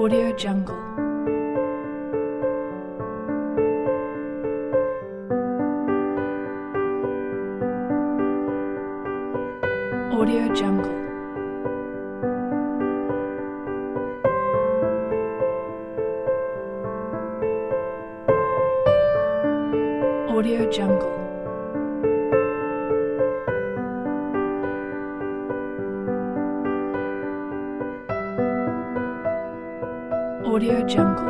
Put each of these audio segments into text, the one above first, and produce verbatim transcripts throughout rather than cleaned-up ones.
Audio Jungle. Audio Jungle. Audio Jungle. Audio Jungle.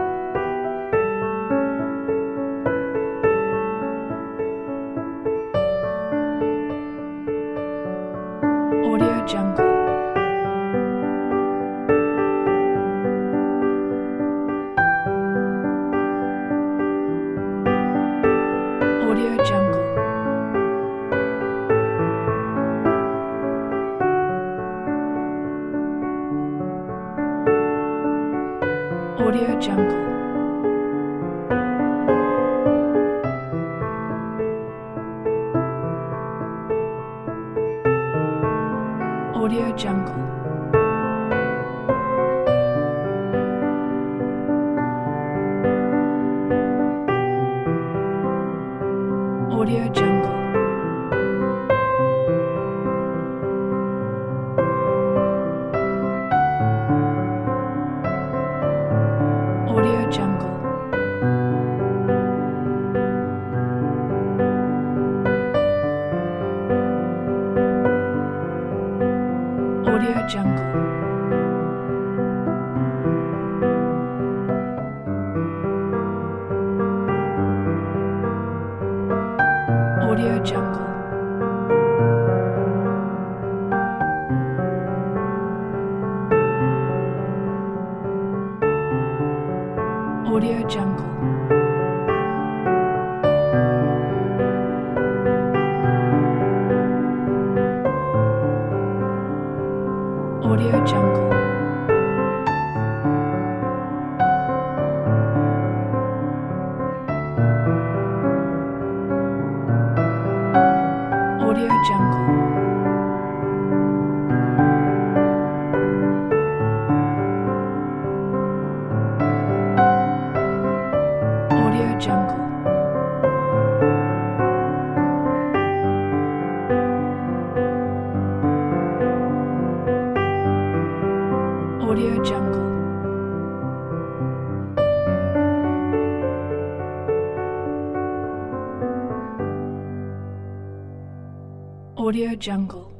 Audio Jungle. Audio Jungle. Audio Jungle. Audio Jungle. Audio Jungle. Audio Jungle. Audio Jungle. Audio Jungle. Audio Jungle. Audio Jungle. Audio Jungle. Audio Jungle. Audio Jungle. Audio Jungle.